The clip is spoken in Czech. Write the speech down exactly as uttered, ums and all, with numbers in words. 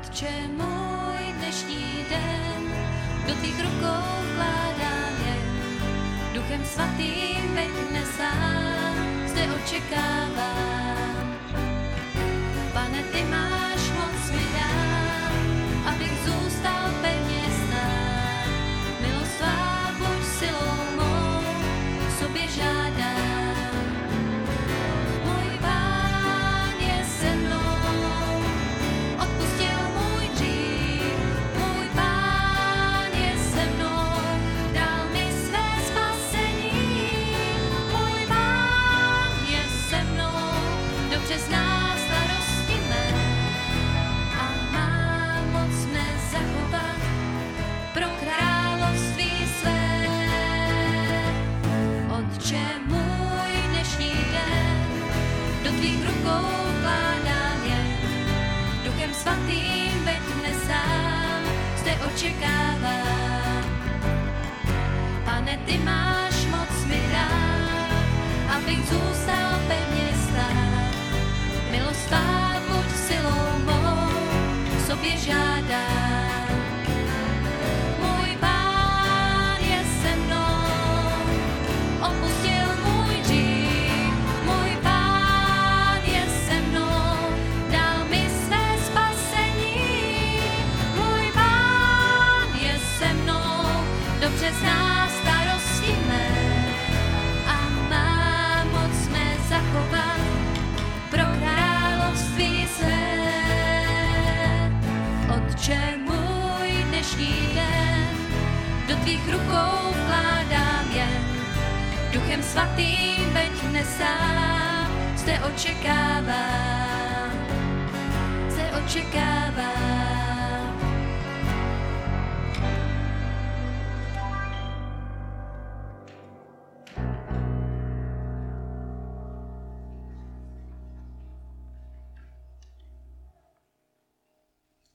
Otče můj, dnešní den do tvých rukou vkládám je. Duchem svatým veď mne sám, zde očekávám. Pane, ty máš moc mi dát, abych zůstal pevně stát. Milost tvá buď silou mou, v sobě žádám. Můj Pán je se mnou, odpustil můj hřích. Můj Pán je se mnou, dal mi své spasení. Můj Pán je se mnou, dobře zná starosti mé a má moc mne zachovat pro království své. Otče můj, dnešní den do tvých rukou vkládám je. Duchem svatým veď mne sám, zde očekávám. Pane, ty máš moc mi dát, abych zůstal pevně stát. Milost tvá buď silou mou, v sobě žádám. Můj Pán je se mnou, opustil můj hřích. Můj Pán je se mnou, dal mi své spasení. Můj Pán je se mnou, dobře zná starosti mé a má moc mne zachovat pro království své. Otče můj, dnešní den do tvých rukou vkládám je. Duchem svatým veď mne sám, zde očekávám, zde očekávám.